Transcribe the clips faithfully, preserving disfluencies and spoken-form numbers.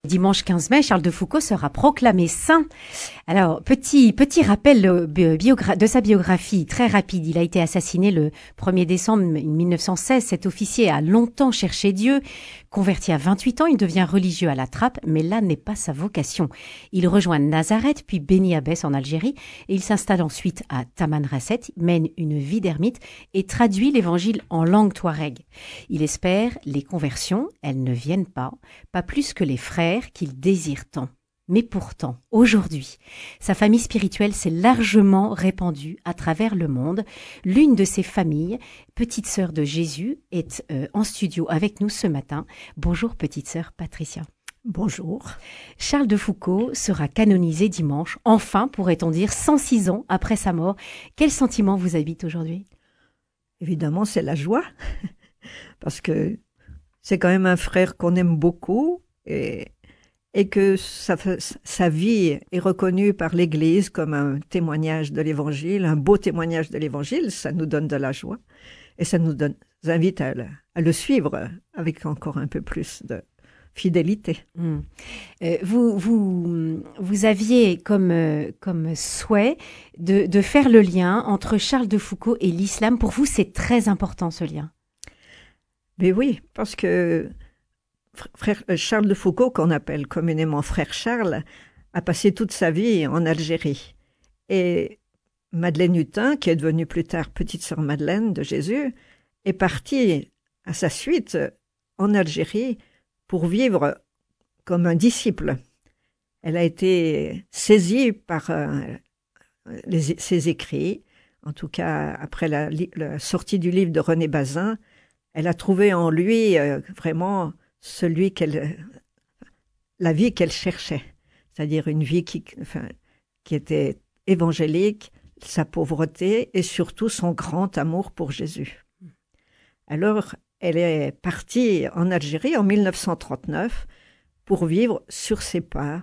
Dimanche quinze mai, Charles de Foucauld sera proclamé saint. Alors, petit, petit rappel euh, biogra- de sa biographie, très rapide. Il a été assassiné le premier décembre mille neuf cent seize. Cet officier a longtemps cherché Dieu. Converti à vingt-huit ans, il devient religieux à la Trappe, mais là n'est pas sa vocation. Il rejoint Nazareth, puis Beni Abbès en Algérie, et il s'installe ensuite à Tamanrasset, mène une vie d'ermite et traduit l'évangile en langue touareg. Il espère les conversions, elles ne viennent pas, pas plus que les frères qu'il désire tant. Mais pourtant, aujourd'hui, sa famille spirituelle s'est largement répandue à travers le monde. L'une de ses familles, petite sœur de Jésus, est euh, en studio avec nous ce matin. Bonjour petite sœur Patricia. Bonjour. Charles de Foucauld sera canonisé dimanche, enfin pourrait-on dire, cent six ans après sa mort. Quel sentiment vous habite aujourd'hui ? Évidemment, c'est la joie, parce que c'est quand même un frère qu'on aime beaucoup et, et que sa, sa vie est reconnue par l'Église comme un témoignage de l'Évangile, un beau témoignage de l'Évangile. Ça nous donne de la joie et ça nous donne, nous invite à le, à le suivre avec encore un peu plus de fidélité. Mmh. Euh, vous, vous, vous aviez comme, euh, comme souhait de, de faire le lien entre Charles de Foucauld et l'islam. Pour vous, c'est très important ce lien. Mais oui, parce que frère Charles de Foucauld, qu'on appelle communément frère Charles, a passé toute sa vie en Algérie. Et Madeleine Hutin, qui est devenue plus tard petite sœur Madeleine de Jésus, est partie à sa suite en Algérie pour vivre comme un disciple. Elle a été saisie par euh, les, ses écrits, en tout cas après la, la sortie du livre de René Bazin. Elle a trouvé en lui euh, vraiment celui qu'elle, la vie qu'elle cherchait, c'est-à-dire une vie qui, enfin, qui était évangélique, sa pauvreté et surtout son grand amour pour Jésus. Alors, elle est partie en Algérie en mille neuf cent trente-neuf pour vivre sur ses pas.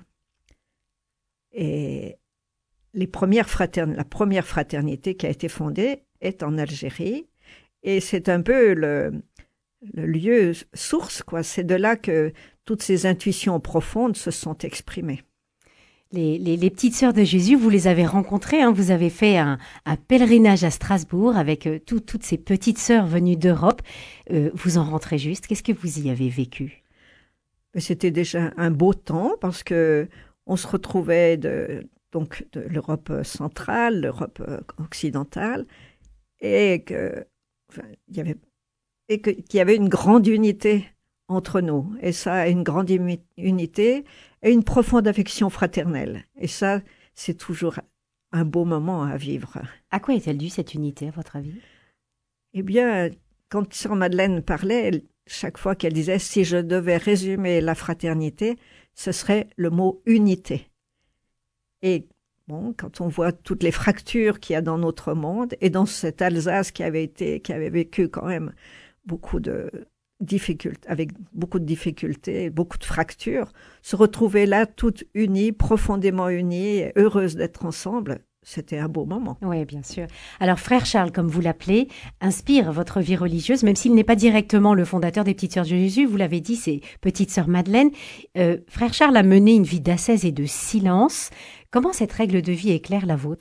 Et les premières fratern- la première fraternité qui a été fondée est en Algérie. Et c'est un peu le, le lieu source, quoi. C'est de là que toutes ces intuitions profondes se sont exprimées. Les, les, les petites sœurs de Jésus, vous les avez rencontrées, hein, vous avez fait un, un pèlerinage à Strasbourg avec euh, tout, toutes ces petites sœurs venues d'Europe. Euh, vous en rentrez juste. Qu'est-ce que vous y avez vécu ? C'était déjà un beau temps parce que on se retrouvait de, donc de l'Europe centrale, l'Europe occidentale, et que, enfin, il y avait, et que, qu'il y avait une grande unité entre nous. Et ça, une grande unité et une profonde affection fraternelle. Et ça, c'est toujours un beau moment à vivre. À quoi est-elle due cette unité, à votre avis ? Eh bien, quand sœur Madeleine parlait, elle, chaque fois qu'elle disait « si je devais résumer la fraternité, ce serait le mot unité ». Et bon, quand on voit toutes les fractures qu'il y a dans notre monde et dans cette Alsace qui avait été, qui avait vécu quand même beaucoup de difficultés, avec beaucoup de difficultés, beaucoup de fractures, se retrouver là toutes unies, profondément unies, heureuses d'être ensemble, c'était un beau moment. Oui, bien sûr. Alors, frère Charles, comme vous l'appelez, inspire votre vie religieuse, même s'il n'est pas directement le fondateur des Petites Sœurs de Jésus. Vous l'avez dit, c'est Petite Sœur Madeleine. Euh, frère Charles a mené une vie d'ascèse et de silence. Comment cette règle de vie éclaire la vôtre ?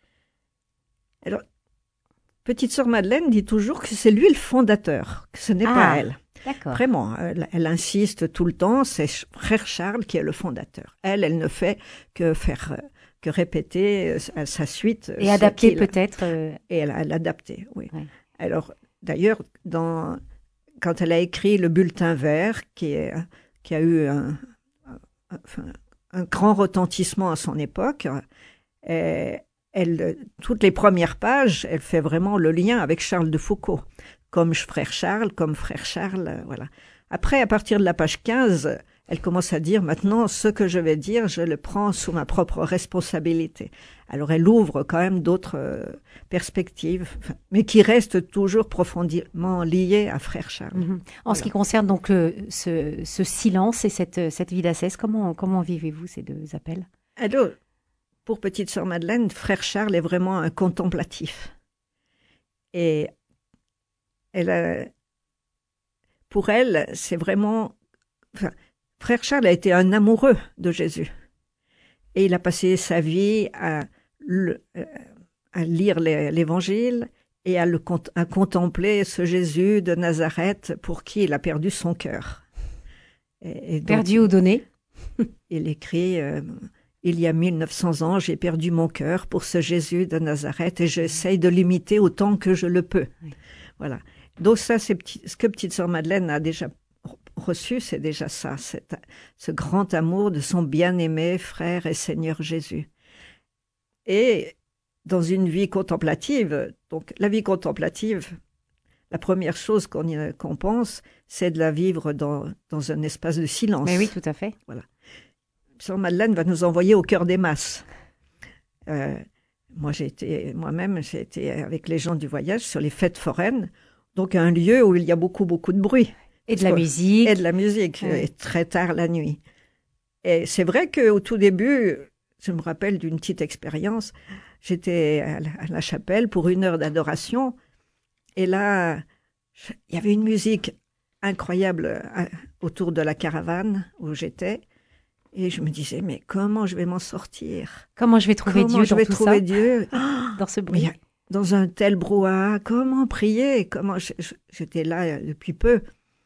Alors, Petite Sœur Madeleine dit toujours que c'est lui le fondateur, que ce n'est ah, pas elle. D'accord. Vraiment, elle, elle insiste tout le temps, c'est frère Charles qui est le fondateur. Elle, elle ne fait que faire... Euh, que répéter à sa suite. Et adapter peut-être. Euh... Et elle a adapté, oui. Ouais. Alors, d'ailleurs, dans, quand elle a écrit le bulletin vert, qui, est, qui a eu un, un, un grand retentissement à son époque, et, elle, toutes les premières pages, elle fait vraiment le lien avec Charles de Foucauld, comme frère Charles, comme frère Charles, voilà. Après, à partir de la page quinze, elle commence à dire maintenant ce que je vais dire, je le prends sous ma propre responsabilité. Alors elle ouvre quand même d'autres euh, perspectives, mais qui restent toujours profondément liées à frère Charles. Mm-hmm. En voilà. ce qui concerne donc le, ce, ce silence et cette, cette vie d'ascèse, comment, comment vivez-vous ces deux appels ? Alors, pour Petite Sœur Madeleine, frère Charles est vraiment un contemplatif. Et elle a, pour elle, c'est vraiment... Enfin, frère Charles a été un amoureux de Jésus. Et il a passé sa vie à, le, à lire l'Évangile et à, le, à contempler ce Jésus de Nazareth pour qui il a perdu son cœur. Et, et donc, perdu ou donné. Il écrit euh, « Il y a mille neuf cents ans, j'ai perdu mon cœur pour ce Jésus de Nazareth et j'essaye de l'imiter autant que je le peux. Oui. » Voilà. Donc ça, c'est petit, ce que petite sœur Madeleine a déjà reçu, c'est déjà ça, cette, ce grand amour de son bien-aimé frère et Seigneur Jésus. Et dans une vie contemplative, donc la vie contemplative, la première chose qu'on qu'on pense, c'est de la vivre dans, dans un espace de silence. Mais oui, tout à fait. Voilà. Sœur Madeleine va nous envoyer au cœur des masses. Euh, moi, j'ai été, moi-même, j'ai été avec les gens du voyage sur les fêtes foraines, donc un lieu où il y a beaucoup, beaucoup de bruit. Et de la musique. Et de la musique, ouais. Et très tard la nuit. Et c'est vrai qu'au tout début, je me rappelle d'une petite expérience, j'étais à la, à la chapelle pour une heure d'adoration, et là, il y avait une musique incroyable autour de la caravane où j'étais, et je me disais, mais comment je vais m'en sortir? Comment je vais trouver comment Dieu je dans vais tout trouver ça Dieu dans ce bruit? Mais, dans un tel brouhaha, comment prier? Comment j'étais là depuis peu.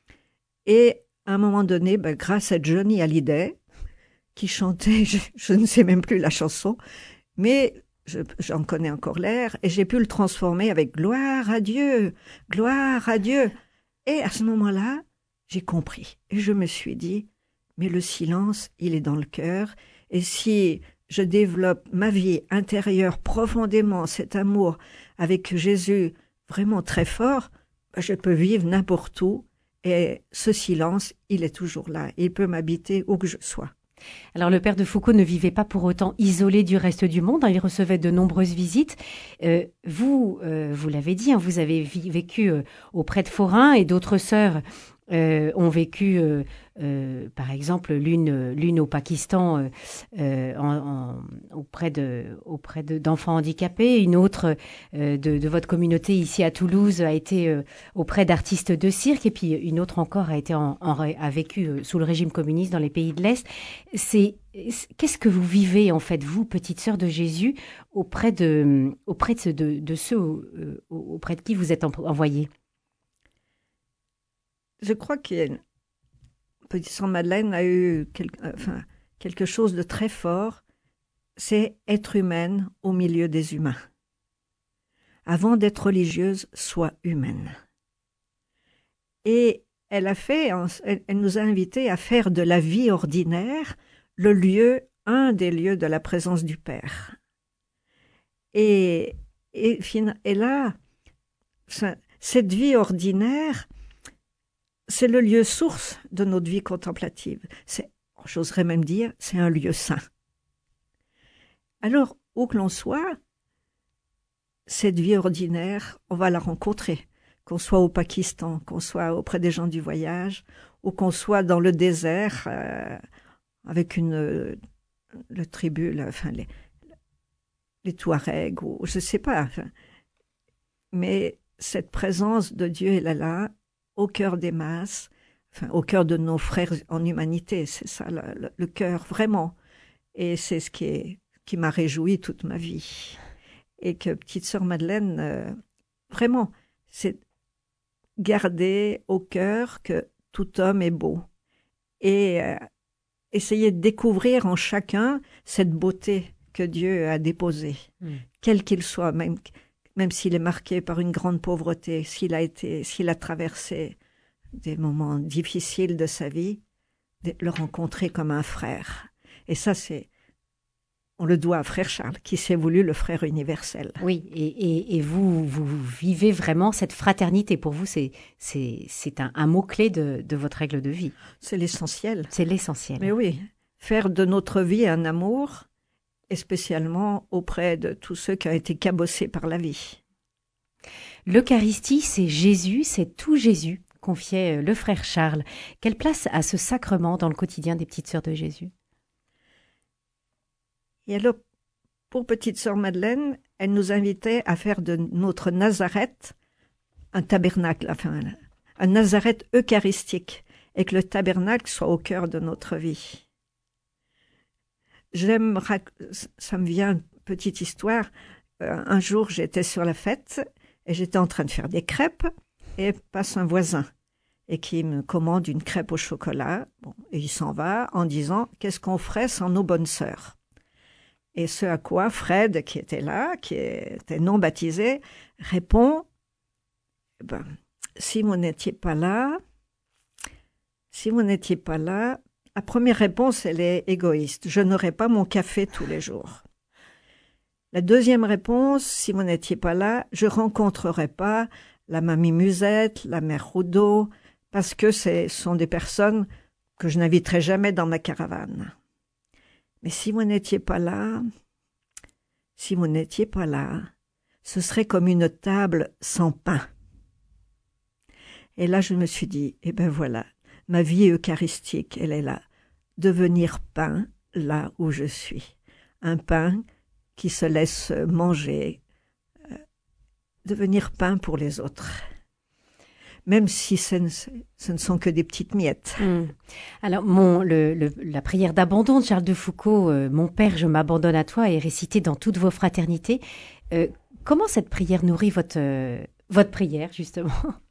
Et à un moment donné, ben, grâce à Johnny Hallyday, qui chantait, je, je ne sais même plus la chanson, mais j'en connais encore l'air, et j'ai pu le transformer avec « Gloire à Dieu, gloire à Dieu ». Et à ce moment-là, j'ai compris. Et je me suis dit, mais le silence, il est dans le cœur, et si je développe ma vie intérieure profondément, cet amour avec Jésus vraiment très fort, ben, je peux vivre n'importe où, et ce silence, il est toujours là. Il peut m'habiter où que je sois. Alors, le père de Foucauld ne vivait pas pour autant isolé du reste du monde. Hein, il recevait de nombreuses visites. Euh, vous, euh, vous l'avez dit, hein, vous avez vécu euh, auprès de forains et d'autres sœurs euh, ont vécu, euh, euh, par exemple, l'une l'une au Pakistan euh, euh, en, en, auprès de auprès de, d'enfants handicapés, une autre euh, de, de votre communauté ici à Toulouse a été euh, auprès d'artistes de cirque, et puis une autre encore a été en, en, a vécu euh, sous le régime communiste dans les pays de l'Est. C'est qu'est-ce que vous vivez en fait, vous, petite sœur de Jésus, auprès de auprès de, de, de ceux euh, auprès de qui vous êtes envoyée? Je crois que petite sœur Madeleine a eu quelque, enfin, quelque chose de très fort, c'est être humaine au milieu des humains. Avant d'être religieuse, sois humaine. Et elle a fait, elle, elle nous a invités à faire de la vie ordinaire le lieu, un des lieux de la présence du Père. Et, et, et là, cette vie ordinaire, c'est le lieu source de notre vie contemplative. C'est, j'oserais même dire, c'est un lieu saint. Alors, où que l'on soit, cette vie ordinaire, on va la rencontrer. Qu'on soit au Pakistan, qu'on soit auprès des gens du voyage, ou qu'on soit dans le désert, euh, avec une, le tribu, là, enfin, les, les Touaregs, ou je ne sais pas. Enfin, mais cette présence de Dieu, elle est là, au cœur des masses, enfin, au cœur de nos frères en humanité, c'est ça, le, le, le cœur, vraiment. Et c'est ce qui, est, qui m'a réjoui toute ma vie. Et que petite sœur Madeleine, euh, vraiment, c'est garder au cœur que tout homme est beau. Et euh, essayer de découvrir en chacun cette beauté que Dieu a déposée, mmh. quel qu'il soit, même... même s'il est marqué par une grande pauvreté, s'il a été, s'il a traversé des moments difficiles de sa vie, de le rencontrer comme un frère. Et ça, c'est, on le doit à frère Charles, qui s'est voulu le frère universel. Oui, et, et, et vous, vous vivez vraiment cette fraternité. Pour vous, c'est, c'est, c'est un, un mot-clé de, de votre règle de vie. C'est l'essentiel. C'est l'essentiel. Mais oui, faire de notre vie un amour, et spécialement auprès de tous ceux qui ont été cabossés par la vie. L'Eucharistie, c'est Jésus, c'est tout Jésus, confiait le frère Charles. Quelle place a ce sacrement dans le quotidien des petites sœurs de Jésus? Et alors, pour petite sœur Madeleine, elle nous invitait à faire de notre Nazareth un tabernacle, enfin, un Nazareth eucharistique. et que le tabernacle soit au cœur de notre vie. J'aime, ça me vient une petite histoire. Un jour, j'étais sur la fête et j'étais en train de faire des crêpes et passe un voisin et qui me commande une crêpe au chocolat. Bon, et il s'en va en disant « Qu'est-ce qu'on ferait sans nos bonnes sœurs ?» Et ce à quoi Fred, qui était là, qui était non baptisé, répond ben, « Si vous n'étiez pas là, si vous n'étiez pas là, la première réponse, elle est égoïste. Je n'aurais pas mon café tous les jours. La deuxième réponse, si vous n'étiez pas là, je rencontrerais pas la mamie Musette, la mère Roudot, parce que ce sont des personnes que je n'inviterai jamais dans ma caravane. Mais si vous n'étiez pas là, si vous n'étiez pas là, ce serait comme une table sans pain. » Et là, je me suis dit, eh ben voilà, ma vie eucharistique, elle est là. Devenir pain là où je suis. Un pain qui se laisse manger. Euh, devenir pain pour les autres. Même si ce ne, ce ne sont que des petites miettes. Mmh. Alors, mon, le, le, la prière d'abandon de Charles de Foucauld, euh, « Mon Père, je m'abandonne à toi » est récitée dans toutes vos fraternités. Euh, comment cette prière nourrit votre, euh, votre prière, justement?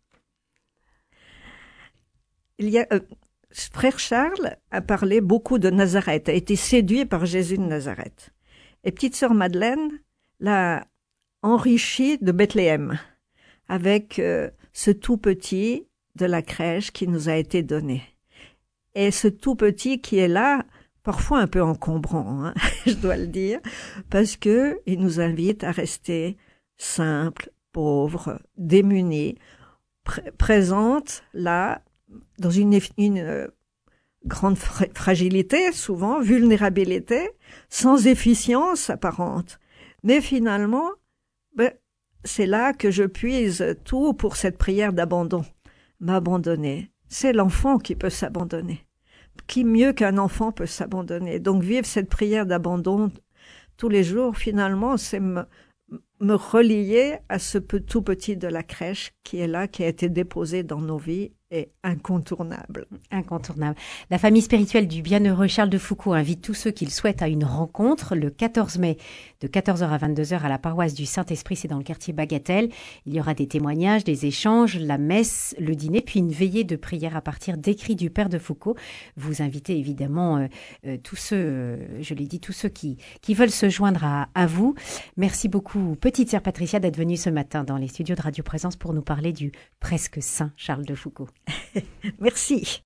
Il y a, euh, frère Charles a parlé beaucoup de Nazareth, a été séduit par Jésus de Nazareth. Et petite sœur Madeleine l'a enrichi de Bethléem, avec euh, ce tout petit de la crèche qui nous a été donné. Et ce tout petit qui est là, parfois un peu encombrant, hein, je dois le dire, parce que il nous invite à rester simples, pauvres, démunis, pr- présentes là, dans une, une euh, grande fra- fragilité, souvent, vulnérabilité, sans efficience apparente. Mais finalement, ben, c'est là que je puise tout pour cette prière d'abandon. M'abandonner. C'est l'enfant qui peut s'abandonner. Qui mieux qu'un enfant peut s'abandonner? Donc vivre cette prière d'abandon tous les jours, finalement, c'est me, me relier à ce tout petit de la crèche qui est là, qui a été déposé dans nos vies, est incontournable. Incontournable. La famille spirituelle du bienheureux Charles de Foucauld invite tous ceux qui le souhaitent à une rencontre le quatorze mai de quatorze heures à vingt-deux heures à la paroisse du Saint-Esprit, c'est dans le quartier Bagatelle. Il y aura des témoignages, des échanges, la messe, le dîner, puis une veillée de prière à partir d'écrits du Père de Foucauld. Vous invitez évidemment euh, euh, tous ceux, euh, je l'ai dit, tous ceux qui, qui veulent se joindre à, à vous. Merci beaucoup, petite sœur Patricia, d'être venue ce matin dans les studios de Radio Présence pour nous parler du presque saint Charles de Foucauld. Merci.